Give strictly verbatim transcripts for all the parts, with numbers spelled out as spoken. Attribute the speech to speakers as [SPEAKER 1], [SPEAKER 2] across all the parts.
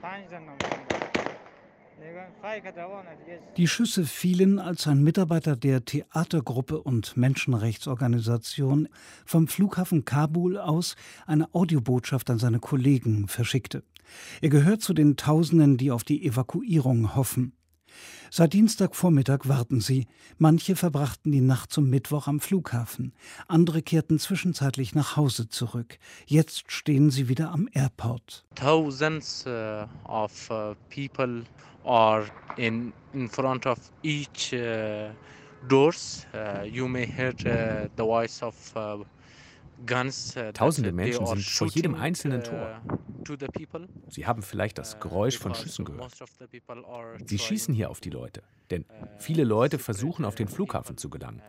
[SPEAKER 1] Die Schüsse fielen, als ein Mitarbeiter der Theatergruppe und Menschenrechtsorganisation vom Flughafen Kabul aus eine Audiobotschaft an seine Kollegen verschickte. Er gehört zu den Tausenden, die auf die Evakuierung hoffen. Seit Dienstagvormittag warten sie. Manche verbrachten die Nacht zum Mittwoch am Flughafen. Andere kehrten zwischenzeitlich nach Hause zurück. Jetzt stehen sie wieder am Airport.
[SPEAKER 2] Thousands uh, of uh, people are in in front of each uh, doors. Uh, you may hear uh, the voice of uh, guns. Uh,
[SPEAKER 3] Tausende Menschen sind vor jedem einzelnen Tor. Sie haben vielleicht das Geräusch von Schüssen gehört. Sie schießen hier auf die Leute, denn viele Leute versuchen, auf den Flughafen zu gelangen.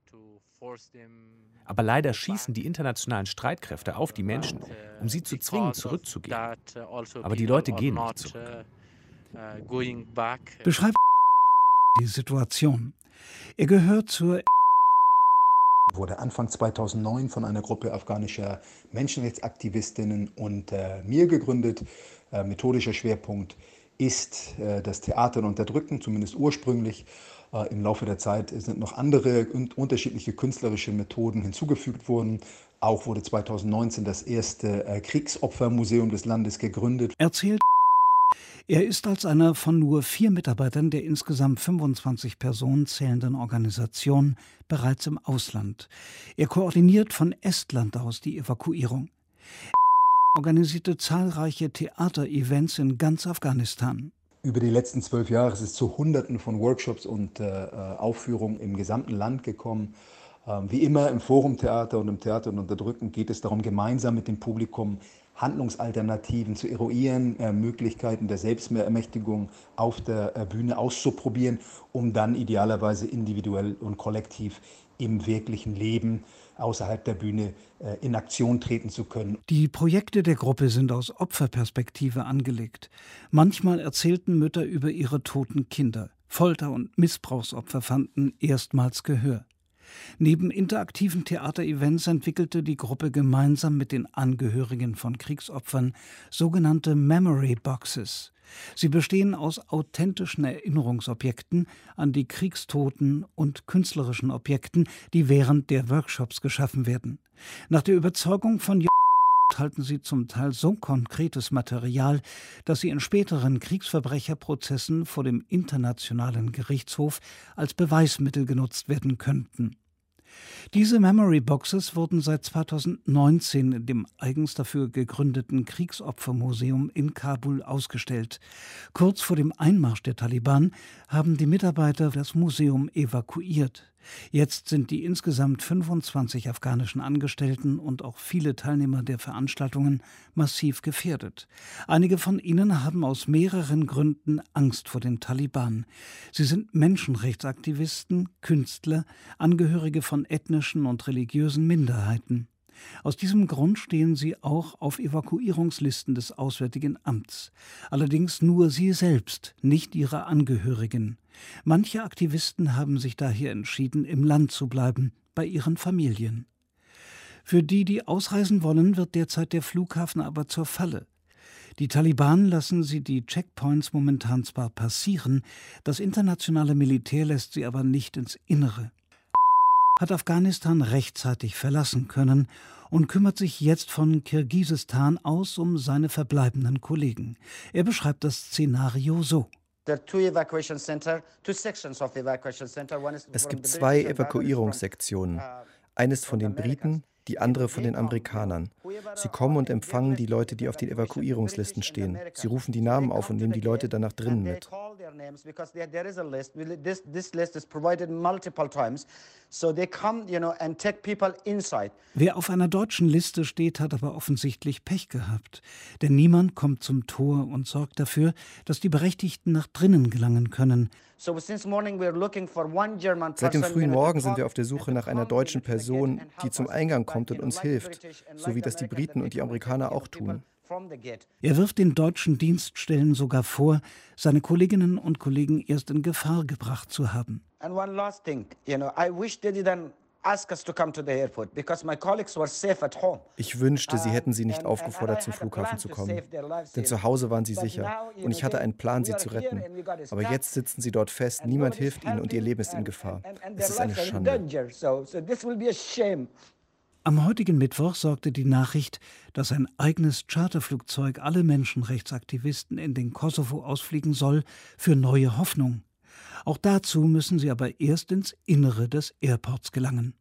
[SPEAKER 3] Aber leider schießen die internationalen Streitkräfte auf die Menschen, um sie zu zwingen, zurückzugehen. Aber die Leute gehen nicht zurück.
[SPEAKER 1] Beschreibt die Situation. Er gehört zur
[SPEAKER 4] wurde Anfang zweitausendneun von einer Gruppe afghanischer Menschenrechtsaktivistinnen und äh, mir gegründet. Äh, methodischer Schwerpunkt ist äh, das Theater unterdrücken, zumindest ursprünglich. Äh, Im Laufe der Zeit sind noch andere und unterschiedliche künstlerische Methoden hinzugefügt worden. Auch wurde zweitausendneunzehn das erste äh, Kriegsopfermuseum des Landes gegründet.
[SPEAKER 1] Erzählt Er ist als einer von nur vier Mitarbeitern der insgesamt fünfundzwanzig Personen zählenden Organisation bereits im Ausland. Er koordiniert von Estland aus die Evakuierung. Er organisierte zahlreiche Theaterevents in ganz Afghanistan.
[SPEAKER 4] Über die letzten zwölf Jahre ist es zu Hunderten von Workshops und äh, Aufführungen im gesamten Land gekommen. Ähm, wie immer im Forumtheater und im Theater und Unterdrücken geht es darum, gemeinsam mit dem Publikum Handlungsalternativen zu eruieren, äh, Möglichkeiten der Selbstermächtigung auf der äh, Bühne auszuprobieren, um dann idealerweise individuell und kollektiv im wirklichen Leben außerhalb der Bühne äh, in Aktion treten zu können.
[SPEAKER 1] Die Projekte der Gruppe sind aus Opferperspektive angelegt. Manchmal erzählten Mütter über ihre toten Kinder. Folter- und Missbrauchsopfer fanden erstmals Gehör. Neben interaktiven Theaterevents entwickelte die Gruppe gemeinsam mit den Angehörigen von Kriegsopfern sogenannte Memory Boxes. Sie bestehen aus authentischen Erinnerungsobjekten an die Kriegstoten und künstlerischen Objekten, die während der Workshops geschaffen werden. Nach der Überzeugung von halten sie zum Teil so konkretes Material, dass sie in späteren Kriegsverbrecherprozessen vor dem Internationalen Gerichtshof als Beweismittel genutzt werden könnten. Diese Memory Boxes wurden seit zweitausendneunzehn in dem eigens dafür gegründeten Kriegsopfermuseum in Kabul ausgestellt. Kurz vor dem Einmarsch der Taliban haben die Mitarbeiter das Museum evakuiert. Jetzt sind die insgesamt fünfundzwanzig afghanischen Angestellten und auch viele Teilnehmer der Veranstaltungen massiv gefährdet. Einige von ihnen haben aus mehreren Gründen Angst vor den Taliban. Sie sind Menschenrechtsaktivisten, Künstler, Angehörige von ethnischen und religiösen Minderheiten. Aus diesem Grund stehen sie auch auf Evakuierungslisten des Auswärtigen Amts. Allerdings nur sie selbst, nicht ihre Angehörigen. Manche Aktivisten haben sich daher entschieden, im Land zu bleiben, bei ihren Familien. Für die, die ausreisen wollen, wird derzeit der Flughafen aber zur Falle. Die Taliban lassen sie die Checkpoints momentan zwar passieren, das internationale Militär lässt sie aber nicht ins Innere. Hat Afghanistan rechtzeitig verlassen können und kümmert sich jetzt von Kirgisistan aus um seine verbleibenden Kollegen. Er beschreibt das Szenario so.
[SPEAKER 5] Es gibt zwei Evakuierungssektionen. Eines von den Briten, die andere von den Amerikanern. Sie kommen und empfangen die Leute, die auf den Evakuierungslisten stehen. Sie rufen die Namen auf und nehmen die Leute danach drinnen mit.
[SPEAKER 1] Wer auf einer deutschen Liste steht, hat aber offensichtlich Pech gehabt. Denn niemand kommt zum Tor und sorgt dafür, dass die Berechtigten nach drinnen gelangen können.
[SPEAKER 5] Seit dem frühen Morgen sind wir auf der Suche nach einer deutschen Person, die zum Eingang kommt und uns hilft, so wie das die Briten und die Amerikaner auch tun.
[SPEAKER 1] Er wirft den deutschen Dienststellen sogar vor, seine Kolleginnen und Kollegen erst in Gefahr gebracht zu haben.
[SPEAKER 5] Ich wünschte, sie hätten sie nicht aufgefordert, zum Flughafen zu kommen. Denn zu Hause waren sie sicher und ich hatte einen Plan, sie zu retten. Aber jetzt sitzen sie dort fest, niemand hilft ihnen und ihr Leben ist in Gefahr. Es ist eine Schande.
[SPEAKER 1] Am heutigen Mittwoch sorgte die Nachricht, dass ein eigenes Charterflugzeug alle Menschenrechtsaktivisten in den Kosovo ausfliegen soll, für neue Hoffnung. Auch dazu müssen sie aber erst ins Innere des Airports gelangen.